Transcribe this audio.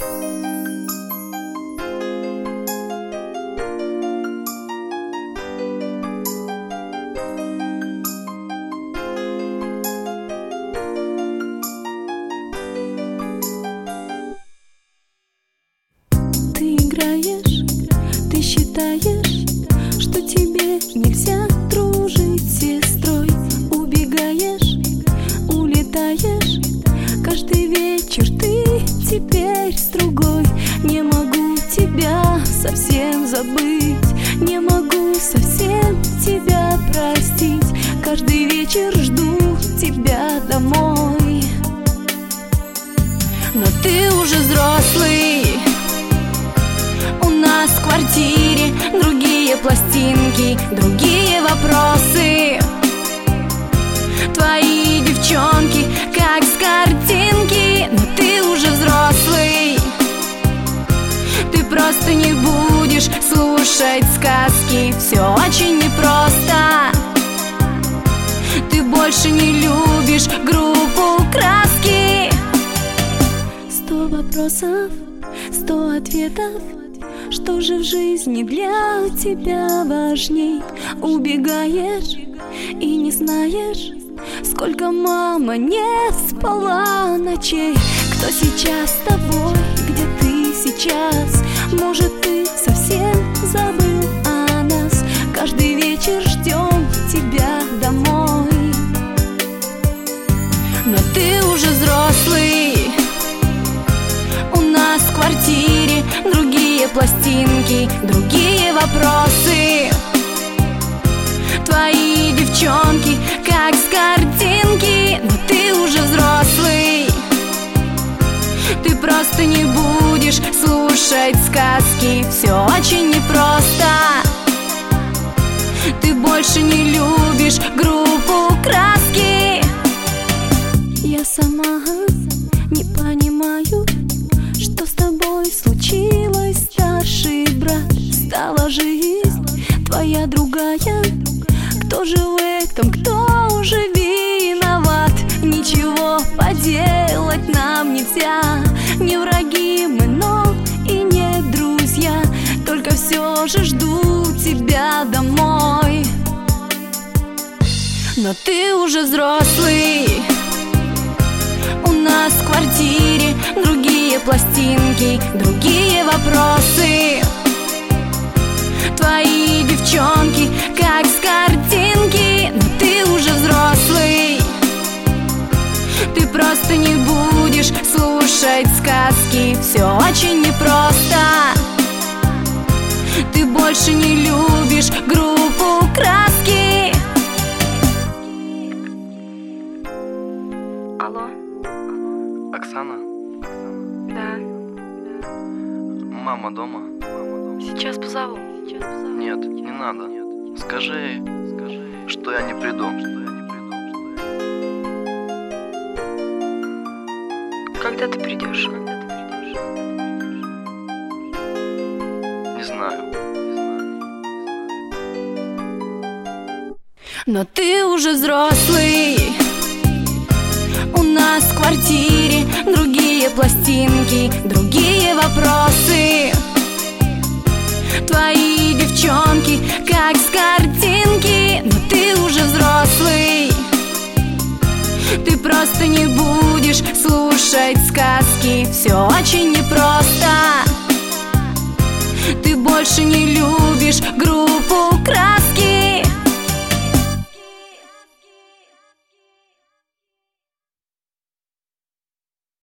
Ты играешь, ты считаешь, что тебе нельзя дружить с сестрой. Убегаешь, улетаешь, каждый вечер ты теперь с другой. Не могу тебя совсем забыть, не могу совсем тебя простить. Каждый вечер жду тебя домой. Но ты уже взрослый, у нас в квартире другие пластинки, другие вопросы. Твои девчонки, как с картинки. Но ты уже взрослый, ты просто не будешь слушать сказки. Все очень непросто, ты больше не любишь группу «Краски». 100 вопросов, 100 ответов. Что же в жизни для тебя важней? Убегаешь и не знаешь, сколько мама не спала ночей. Кто сейчас с тобой, где ты сейчас? Может, ты совсем забыл о нас? Каждый вечер ждем тебя домой. Но ты уже взрослый, у нас в квартире другие пластинки, другие вопросы. Твои девчонки, как с картинки. Но ты уже взрослый, ты просто не будешь слушать сказки. Все очень непросто, ты больше не любишь группу «Краски». Я сама не понимаю, что с тобой случилось, старший брат. Стала жизнь твоя другая. Кто же в этом, кто уже виноват? Ничего поделать нам нельзя. Не враги мы, но и не друзья. Только все же жду тебя домой. Но ты уже взрослый, у нас в квартире другие пластинки, другие вопросы. Твои девчонки, как с картинки. Но ты уже взрослый, ты просто не будешь слушать сказки. Все очень непросто, ты больше не любишь группу «Краски». Алло. Оксана? Да. Мама дома? Сейчас позову. Нет, не надо. Скажи, что я не приду. Когда ты придешь? Не знаю. Но ты уже взрослый, у нас в квартире другие пластинки, другие вопросы. Твои девчонки, как с картинки. Но ты уже взрослый, ты просто не будешь слушать сказки. Все очень непросто, ты больше не